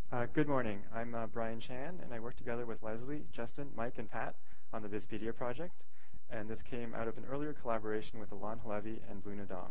Good morning. I'm Brian Chan, and I work together with Leslie, Justin, Mike, and Pat on the Bizpedia project. And this came out of an earlier collaboration with Alon Halevi and Blue Nadong.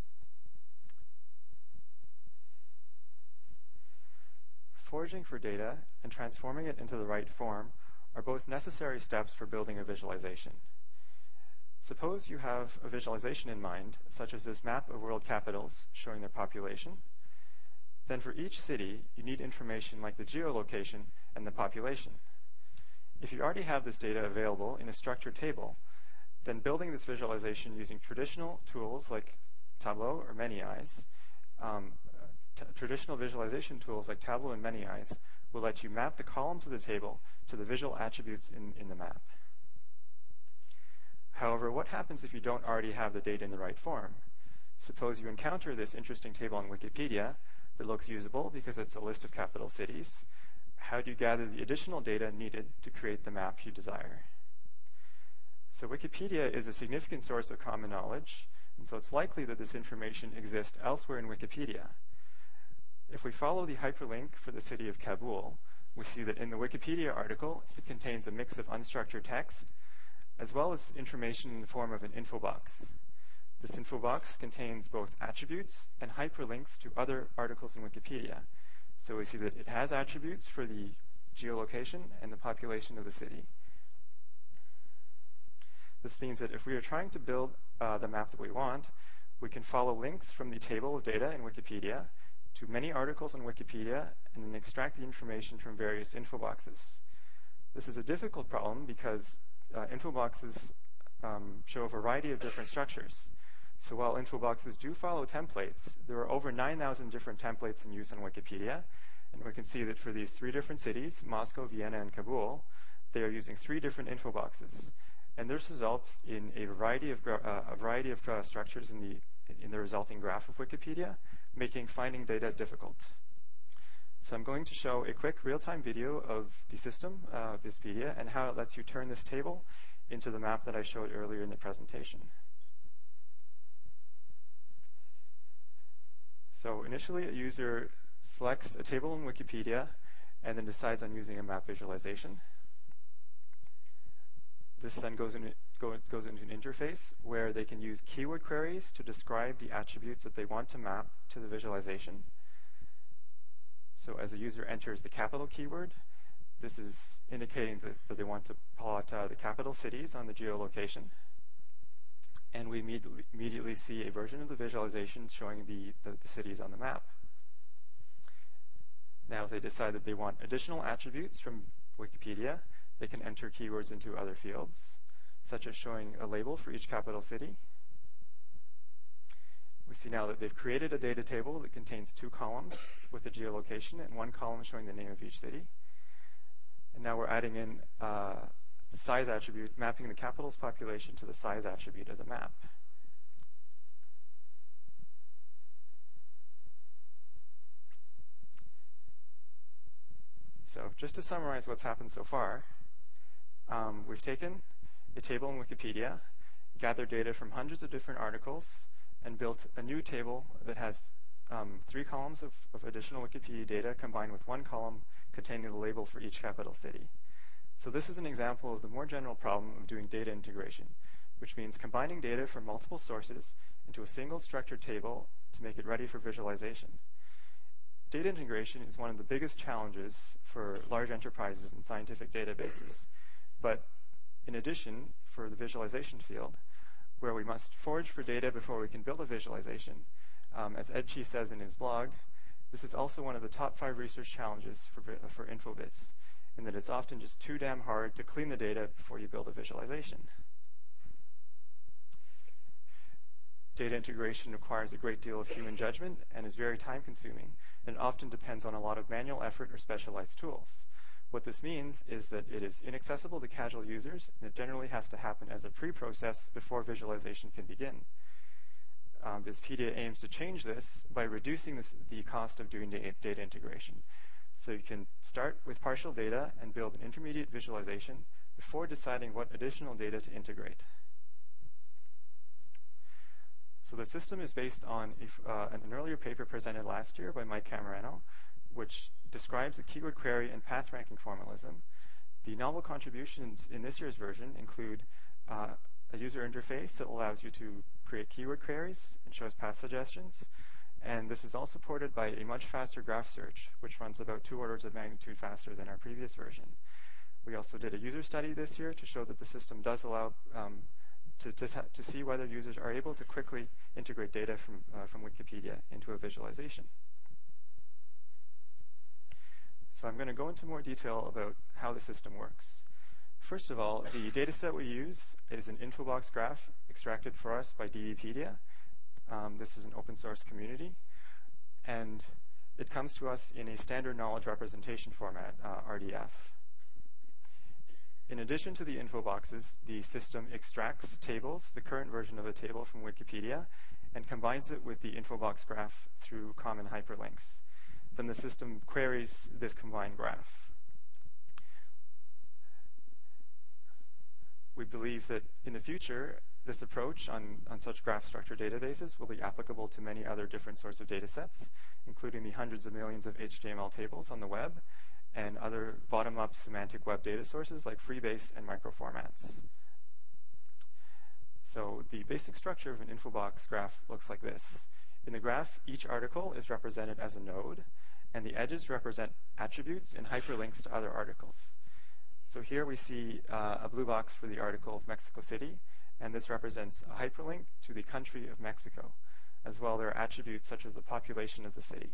Foraging for data and transforming it into the right form are both necessary steps for building a visualization. Suppose you have a visualization in mind, such as this map of world capitals showing their population. Then for each city, you need information like the geolocation and the population. If you already have this data available in a structured table, then building this visualization using traditional tools like Tableau or Many Eyes, traditional visualization tools like Tableau and Many Eyes will let you map the columns of the table to the visual attributes in the map. However, what happens if you don't already have the data in the right form? Suppose you encounter this interesting table on Wikipedia that looks usable because it's a list of capital cities. How do you gather the additional data needed to create the map you desire? So Wikipedia is a significant source of common knowledge, and so it's likely that this information exists elsewhere in Wikipedia. If we follow the hyperlink for the city of Kabul, we see that in the Wikipedia article, it contains a mix of unstructured text, as well as information in the form of an info box. This info box contains both attributes and hyperlinks to other articles in Wikipedia. So we see that it has attributes for the geolocation and the population of the city. This means that if we are trying to build the map that we want, we can follow links from the table of data in Wikipedia to many articles on Wikipedia and then extract the information from various info boxes. This is a difficult problem because info boxes show a variety of different structures. So while info boxes do follow templates, there are over 9,000 different templates in use on Wikipedia. And we can see that for these three different cities, Moscow, Vienna, and Kabul, they are using three different info boxes. And this results in a variety of structures in the resulting graph of Wikipedia, making finding data difficult. So I'm going to show a quick real-time video of the system, Bizpedia, and how it lets you turn this table into the map that I showed earlier in the presentation. So initially, a user selects a table in Wikipedia and then decides on using a map visualization. This then goes into an interface where they can use keyword queries to describe the attributes that they want to map to the visualization. So as a user enters the capital keyword, this is indicating that they want to plot the capital cities on the geolocation. And we immediately see a version of the visualization showing the cities on the map. Now, if they decide that they want additional attributes from Wikipedia, they can enter keywords into other fields, such as showing a label for each capital city. We see now that they've created a data table that contains two columns with the geolocation and one column showing the name of each city. And now we're adding in the size attribute, mapping the capital's population to the size attribute of the map. So just to summarize what's happened so far, we've taken a table in Wikipedia, gathered data from hundreds of different articles, and built a new table that has three columns of additional Wikipedia data combined with one column containing the label for each capital city. So this is an example of the more general problem of doing data integration, which means combining data from multiple sources into a single structured table to make it ready for visualization. Data integration is one of the biggest challenges for large enterprises and scientific databases. But in addition, for the visualization field, where we must forage for data before we can build a visualization, as Ed Chi says in his blog, this is also one of the top 5 research challenges for InfoBiz, in that it's often just too damn hard to clean the data before you build a visualization. Data integration requires a great deal of human judgment and is very time-consuming, and often depends on a lot of manual effort or specialized tools. What this means is that it is inaccessible to casual users, and it generally has to happen as a pre-process before visualization can begin. Bizpedia aims to change this by reducing the cost of doing data integration. So you can start with partial data and build an intermediate visualization before deciding what additional data to integrate. So the system is based on an earlier paper presented last year by Mike Camerano, which describes the keyword query and path ranking formalism. The novel contributions in this year's version include a user interface that allows you to create keyword queries and shows path suggestions. And this is all supported by a much faster graph search, which runs about 2 orders of magnitude faster than our previous version. We also did a user study this year to show that the system does allow to see whether users are able to quickly integrate data from Wikipedia into a visualization. So I'm going to go into more detail about how the system works. First of all, the dataset we use is an Infobox graph extracted for us by DBpedia. This is an open source community, and it comes to us in a standard knowledge representation format, RDF. In addition to the info boxes, the system extracts tables, the current version of a table from Wikipedia, and combines it with the Infobox graph through common hyperlinks. Then the system queries this combined graph. We believe that in the future, this approach on such graph structure databases will be applicable to many other different sorts of data sets, including the hundreds of millions of HTML tables on the web, and other bottom-up semantic web data sources like Freebase and microformats. So the basic structure of an Infobox graph looks like this. In the graph, each article is represented as a node, and the edges represent attributes and hyperlinks to other articles. So here we see a blue box for the article of Mexico City, and this represents a hyperlink to the country of Mexico. As well, there are attributes such as the population of the city.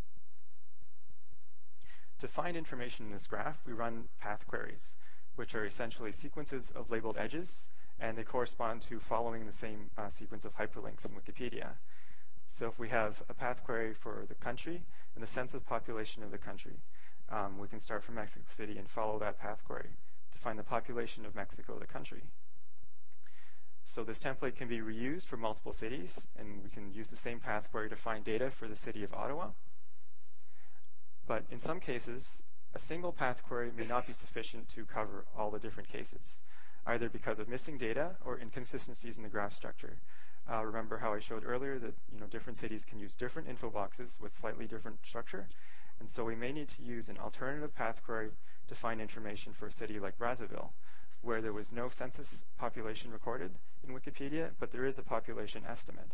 To find information in this graph, we run path queries, which are essentially sequences of labeled edges, and they correspond to following the same sequence of hyperlinks in Wikipedia. So if we have a path query for the country and the census population of the country, we can start from Mexico City and follow that path query to find the population of Mexico, the country. So this template can be reused for multiple cities, and we can use the same path query to find data for the city of Ottawa. But in some cases, a single path query may not be sufficient to cover all the different cases, either because of missing data or inconsistencies in the graph structure. Remember how I showed earlier that different cities can use different info boxes with slightly different structure, and so we may need to use an alternative path query to find information for a city like Brazzaville, where there was no census population recorded in Wikipedia, but there is a population estimate.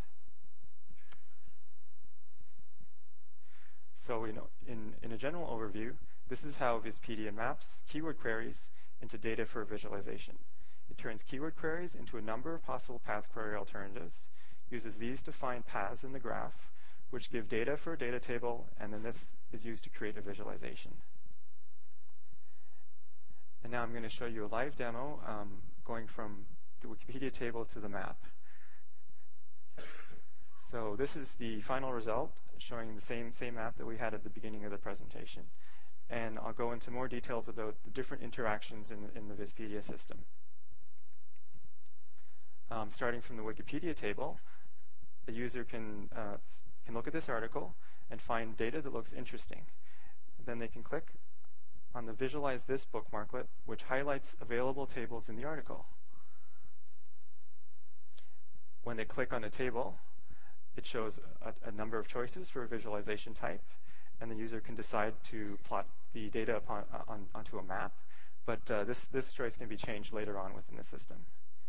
So in a general overview, this is how Vispedia maps keyword queries into data for visualization. It turns keyword queries into a number of possible path query alternatives, uses these to find paths in the graph, which give data for a data table, and then this is used to create a visualization. And now I'm going to show you a live demo going from the Wikipedia table to the map. So this is the final result, showing the same map that we had at the beginning of the presentation. And I'll go into more details about the different interactions in the Vispedia system. Starting from the Wikipedia table, the user can look at this article and find data that looks interesting. Then they can click on the Visualize This bookmarklet, which highlights available tables in the article. When they click on a table, it shows a number of choices for a visualization type, and the user can decide to plot the data onto a map, but this choice can be changed later on within the system.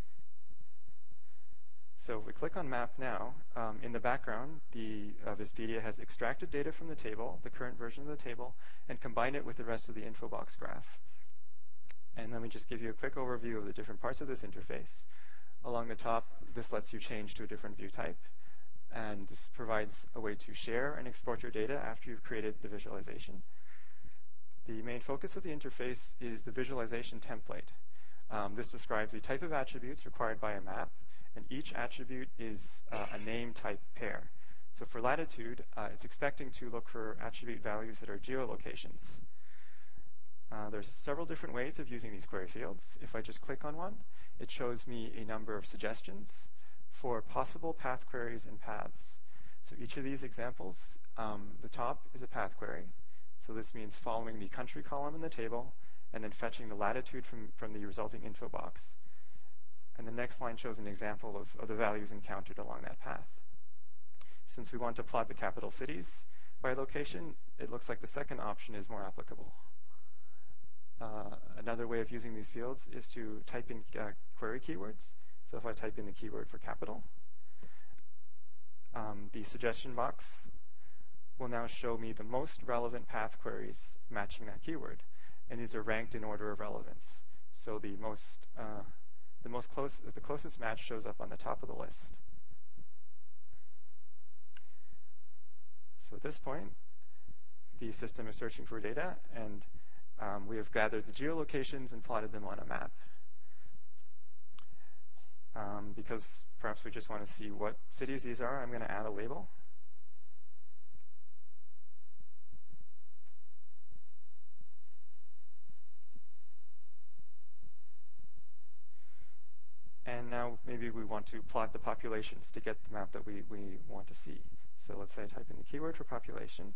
So if we click on Map now, in the background, the Vispedia has extracted data from the table, the current version of the table, and combined it with the rest of the Infobox graph. And let me just give you a quick overview of the different parts of this interface. Along the top, this lets you change to a different view type, and this provides a way to share and export your data after you've created the visualization. The main focus of the interface is the visualization template. This describes the type of attributes required by a map, and each attribute is a name type pair. So for latitude, it's expecting to look for attribute values that are geolocations. There's several different ways of using these query fields. If I just click on one, it shows me a number of suggestions for possible path queries and paths. So each of these examples, the top is a path query. So this means following the country column in the table and then fetching the latitude from the resulting info box. And the next line shows an example of the values encountered along that path. Since we want to plot the capital cities, by location, it looks like the second option is more applicable. Another way of using these fields is to type in query keywords. So if I type in the keyword for capital, the suggestion box will now show me the most relevant path queries matching that keyword. And these are ranked in order of relevance. So the closest match shows up on the top of the list. So at this point, the system is searching for data, and we have gathered the geolocations and plotted them on a map. Because perhaps we just want to see what cities these are, I'm going to add a label. And now maybe we want to plot the populations to get the map that we want to see. So let's say I type in the keyword for population.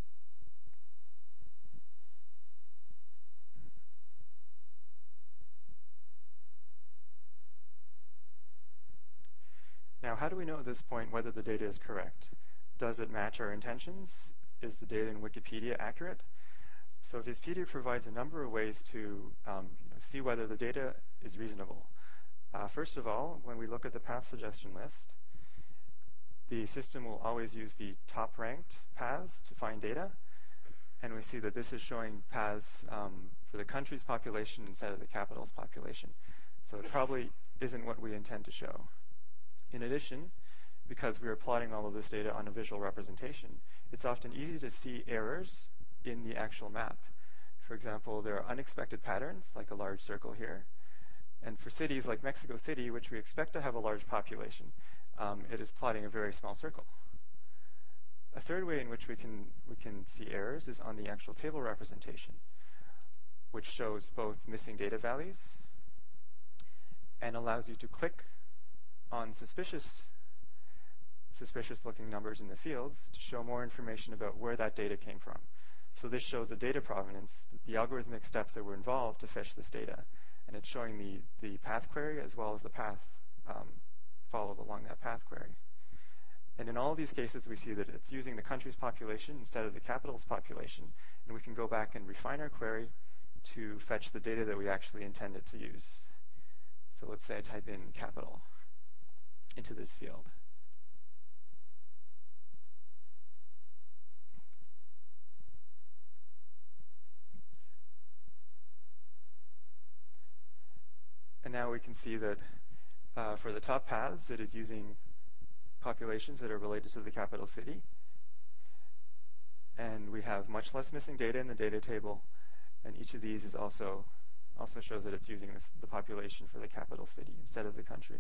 Now, how do we know at this point whether the data is correct? Does it match our intentions? Is the data in Wikipedia accurate? So Vizpedia provides a number of ways to see whether the data is reasonable. First of all, when we look at the path suggestion list, the system will always use the top-ranked paths to find data, and we see that this is showing paths for the country's population instead of the capital's population. So it probably isn't what we intend to show. In addition, because we are plotting all of this data on a visual representation, it's often easy to see errors in the actual map. For example, there are unexpected patterns, like a large circle here. And for cities like Mexico City, which we expect to have a large population, it is plotting a very small circle. A third way in which we can see errors is on the actual table representation, which shows both missing data values and allows you to click on suspicious looking numbers in the fields to show more information about where that data came from. So this shows the data provenance, the algorithmic steps that were involved to fetch this data. And it's showing the path query as well as the path followed along that path query. And in all of these cases, we see that it's using the country's population instead of the capital's population. And we can go back and refine our query to fetch the data that we actually intended to use. So let's say I type in capital into this field. And now we can see that for the top paths, it is using populations that are related to the capital city. And we have much less missing data in the data table. And each of these is also shows that it's using the population for the capital city instead of the country.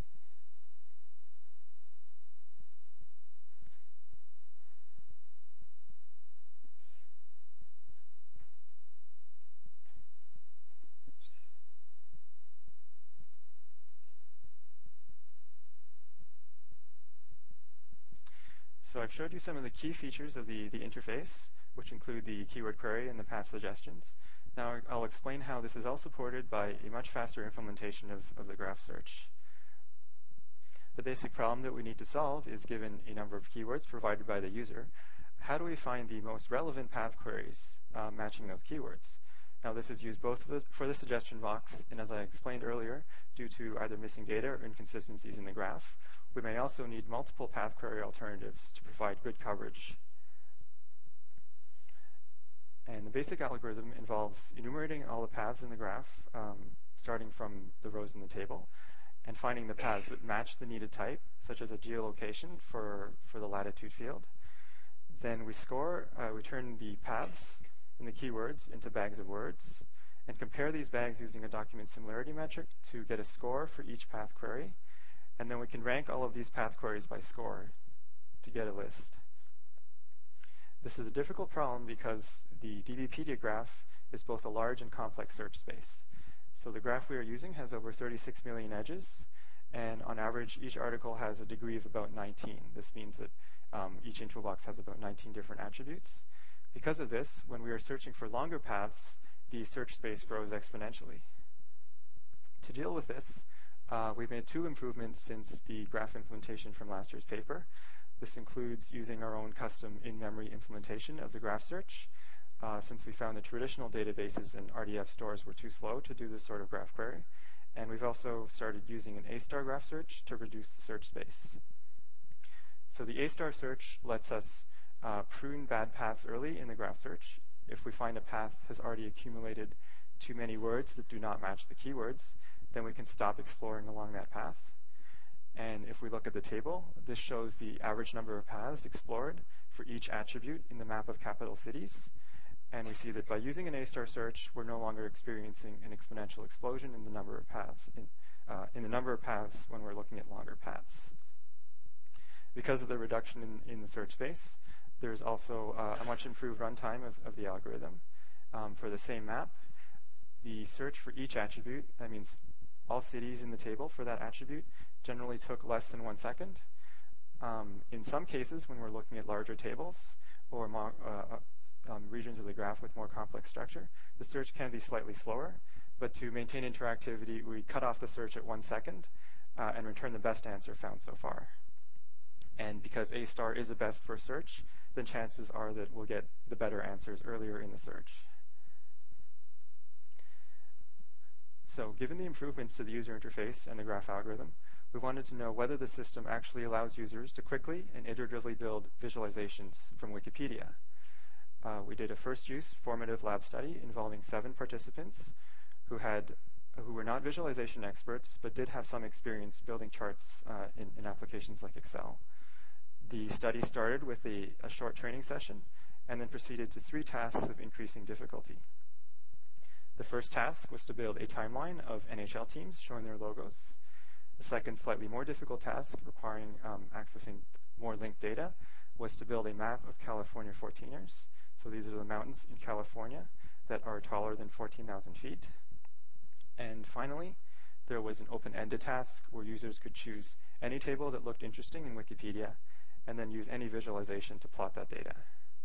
So I've showed you some of the key features of the interface, which include the keyword query and the path suggestions. Now I'll explain how this is all supported by a much faster implementation of the graph search. The basic problem that we need to solve is, given a number of keywords provided by the user, how do we find the most relevant path queries matching those keywords? Now this is used both for the suggestion box, and as I explained earlier, due to either missing data or inconsistencies in the graph, we may also need multiple path query alternatives to provide good coverage. And the basic algorithm involves enumerating all the paths in the graph, starting from the rows in the table, and finding the paths that match the needed type, such as a geolocation for the latitude field. Then we turn the paths and the keywords into bags of words, and compare these bags using a document similarity metric to get a score for each path query. And then we can rank all of these path queries by score to get a list. This is a difficult problem because the DBpedia graph is both a large and complex search space. So the graph we are using has over 36 million edges, and on average, each article has a degree of about 19. This means that each info box has about 19 different attributes. Because of this, when we are searching for longer paths, the search space grows exponentially. To deal with this, we've made two improvements since the graph implementation from last year's paper. This includes using our own custom in-memory implementation of the graph search, since we found the traditional databases and RDF stores were too slow to do this sort of graph query. And we've also started using an A-star graph search to reduce the search space. So the A-star search lets us prune bad paths early in the graph search. If we find a path has already accumulated too many words that do not match the keywords, then we can stop exploring along that path. And if we look at the table, this shows the average number of paths explored for each attribute in the map of capital cities. And we see that by using an A-star search, we're no longer experiencing an exponential explosion in the number of paths, in the number of paths when we're looking at longer paths. Because of the reduction in the search space, there's also a much improved runtime of the algorithm. For the same map, the search for each attribute, that means all cities in the table for that attribute, generally took less than 1 second. In some cases, when we're looking at larger tables or regions of the graph with more complex structure, the search can be slightly slower. But to maintain interactivity, we cut off the search at 1 second and return the best answer found so far. And because A-star is a best first search, then chances are that we'll get the better answers earlier in the search. So given the improvements to the user interface and the graph algorithm, we wanted to know whether the system actually allows users to quickly and iteratively build visualizations from Wikipedia. We did a first-use formative lab study involving 7 participants who were not visualization experts, but did have some experience building charts in applications like Excel. The study started with a short training session and then proceeded to 3 tasks of increasing difficulty. The first task was to build a timeline of NHL teams showing their logos. The second, slightly more difficult task, requiring accessing more linked data, was to build a map of California 14ers. So these are the mountains in California that are taller than 14,000 feet. And finally, there was an open-ended task where users could choose any table that looked interesting in Wikipedia and then use any visualization to plot that data.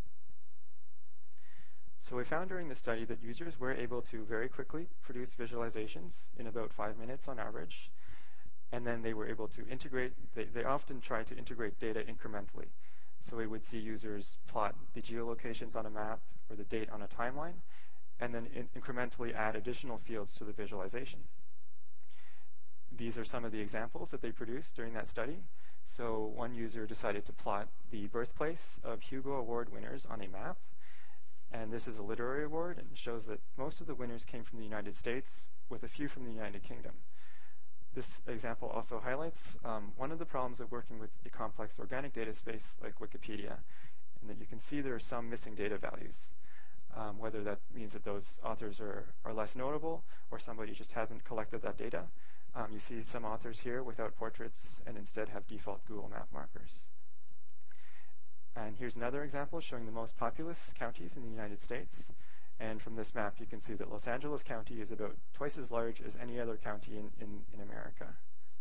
So we found during the study that users were able to very quickly produce visualizations in about 5 minutes on average. And then they were able to integrate, they often try to integrate data incrementally. So we would see users plot the geolocations on a map or the date on a timeline, and then incrementally add additional fields to the visualization. These are some of the examples that they produced during that study. So one user decided to plot the birthplace of Hugo Award winners on a map. And this is a literary award and shows that most of the winners came from the United States, with a few from the United Kingdom. This example also highlights one of the problems of working with a complex organic data space like Wikipedia, and that you can see there are some missing data values. Whether that means that those authors are less notable or somebody just hasn't collected that data. You see some authors here without portraits and instead have default Google Map markers. And here's another example showing the most populous counties in the United States. And from this map, you can see that Los Angeles County is about twice as large as any other county in America.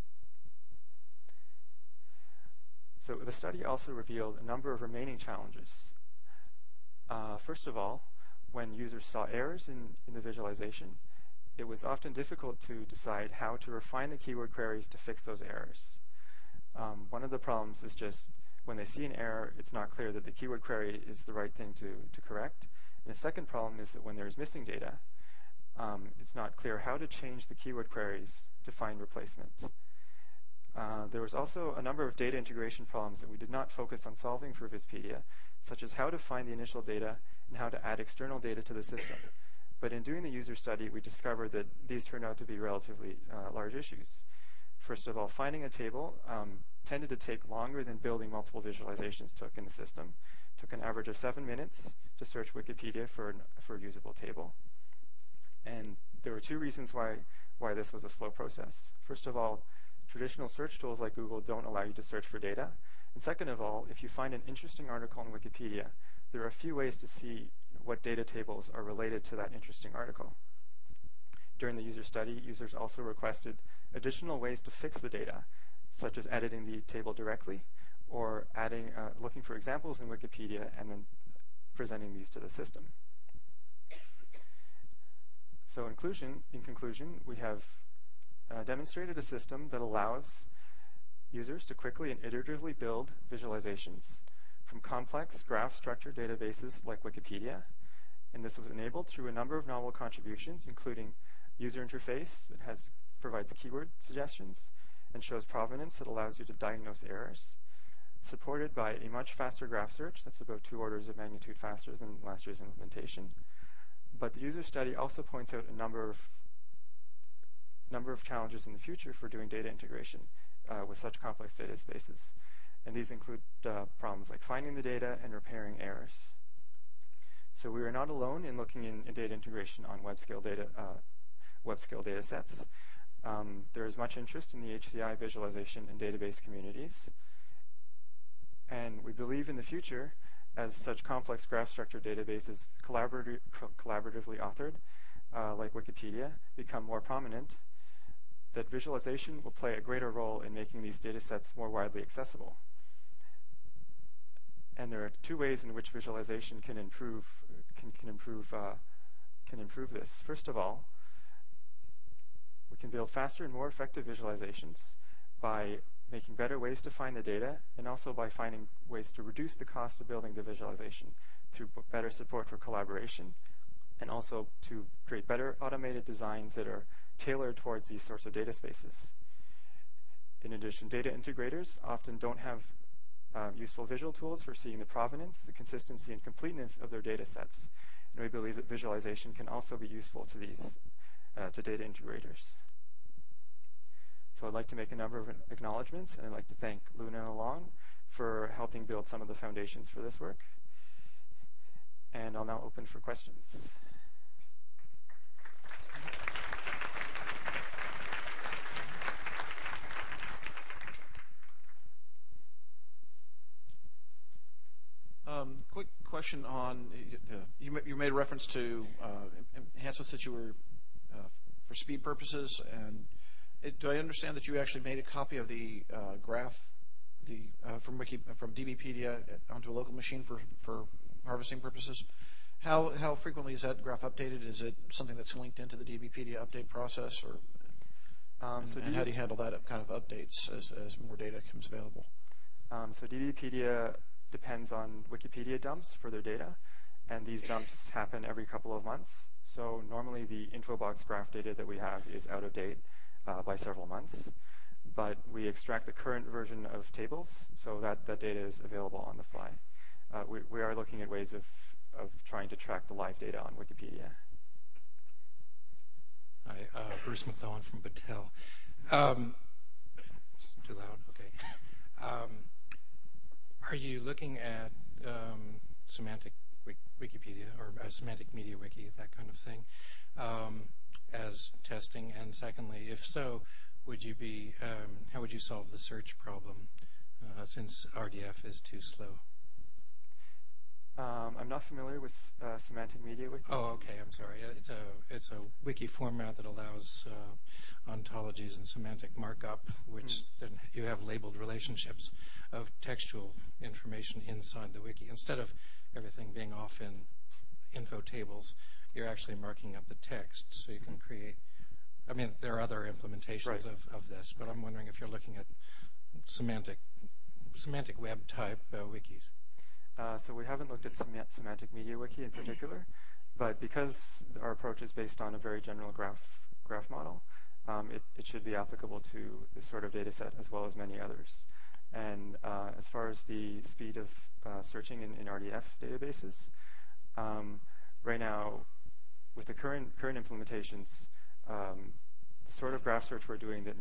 So the study also revealed a number of remaining challenges. First of all, when users saw errors in the visualization, it was often difficult to decide how to refine the keyword queries to fix those errors. One of the problems is just when they see an error, it's not clear that the keyword query is the right thing to correct. And the second problem is that when there's missing data, it's not clear how to change the keyword queries to find replacements. There was also a number of data integration problems that we did not focus on solving for Vispedia, such as how to find the initial data and how to add external data to the system. But in doing the user study, we discovered that these turned out to be relatively large issues. First of all, finding a table tended to take longer than building multiple visualizations took in the system. It took an average of 7 minutes to search Wikipedia for a usable table. And there were 2 reasons why this was a slow process. First of all, traditional search tools like Google don't allow you to search for data. And second of all, if you find an interesting article on Wikipedia, there are a few ways to see what data tables are related to that interesting article. During the user study, users also requested additional ways to fix the data, such as editing the table directly or looking for examples in Wikipedia and then presenting these to the system. So in conclusion, we have demonstrated a system that allows users to quickly and iteratively build visualizations from complex graph structure databases like Wikipedia. And this was enabled through a number of novel contributions, including user interface that provides keyword suggestions and shows provenance that allows you to diagnose errors, supported by a much faster graph search that's about 2 orders of magnitude faster than last year's implementation. But the user study also points out a number of challenges in the future for doing data integration with such complex data spaces. And these include problems like finding the data and repairing errors. So we are not alone in looking in data integration on web-scale data sets. There is much interest in the HCI visualization and database communities. And we believe in the future, as such complex graph structure databases collaboratively authored, like Wikipedia, become more prominent, that visualization will play a greater role in making these data sets more widely accessible. And there are 2 ways in which visualization can improve this. First of all, we can build faster and more effective visualizations by making better ways to find the data, and also by finding ways to reduce the cost of building the visualization through better support for collaboration, and also to create better automated designs that are tailored towards these sorts of data spaces. In addition, data integrators often don't have useful visual tools for seeing the provenance, the consistency, and completeness of their data sets. And we believe that visualization can also be useful to these to data integrators. So I'd like to make a number of acknowledgments, and I'd like to thank Luna and Along for helping build some of the foundations for this work. And I'll now open for questions. Quick question on, you made reference to enhancements that you were for speed purposes, and do I understand that you actually made a copy of the graph from DBpedia onto a local machine for harvesting purposes? How frequently is that graph updated? Is it something that's linked into the DBpedia update process, or and how do you handle that kind of updates as more data becomes available? So DBpedia depends on Wikipedia dumps for their data, and these dumps happen every couple of months. So normally the Infobox graph data that we have is out of date by several months, but we extract the current version of tables so that that data is available on the fly. We are looking at ways of trying to track the live data on Wikipedia. Hi, Bruce McClellan from Battelle. Too loud? Okay. Are you looking at semantic Wikipedia or semantic media wiki, that kind of thing, as testing? And secondly, if so, would you be how would you solve the search problem since RDF is too slow? I'm not familiar with semantic media wiki. Oh, okay. I'm sorry. It's a wiki format that allows ontologies and semantic markup, which then you have labeled relationships of textual information inside the wiki. Instead of everything being off in info tables, you're actually marking up the text, so you can create. I mean, there are other implementations of this, but I'm wondering if you're looking at semantic web type wikis. So we haven't looked at semantic media wiki in particular, but because our approach is based on a very general graph model, it should be applicable to this sort of data set as well as many others. And as far as the speed of searching in RDF databases, right now, with the current implementations, the sort of graph search we're doing that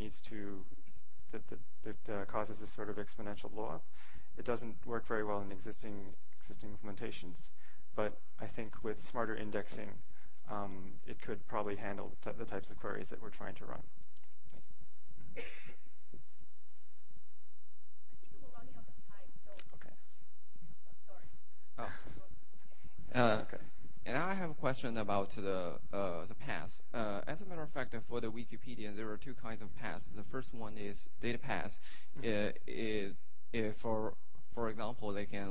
causes this sort of exponential blow-up, it doesn't work very well in existing implementations. But I think with smarter indexing, it could probably handle the types of queries that we're trying to run. I think we're running out of time, so. Okay. Sorry. Okay. And I have a question about the paths. As a matter of fact, for the Wikipedia, there are 2 kinds of paths. The first one is data paths. For example, they can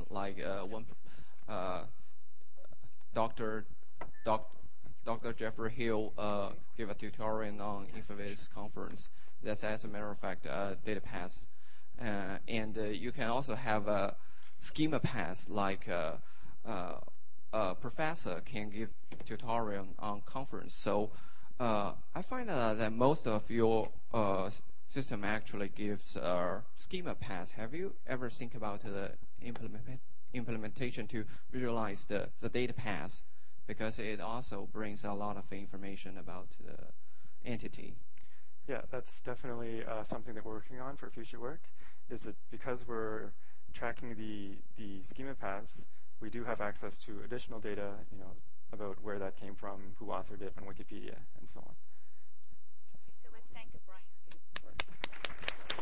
Dr. Jeffrey Hill give a tutorial on Infovis conference. That's, as a matter of fact, data paths. and you can also have a schema path, like a professor can give tutorial on conference. So I find that most of your system actually gives a schema path. Have you ever think about the implementation to visualize the data path? Because it also brings a lot of information about the entity. Yeah, that's definitely something that we're working on for future work, is that because we're tracking the schema paths, we do have access to additional data, about where that came from, who authored it on Wikipedia, and so on. So let's thank Brian again.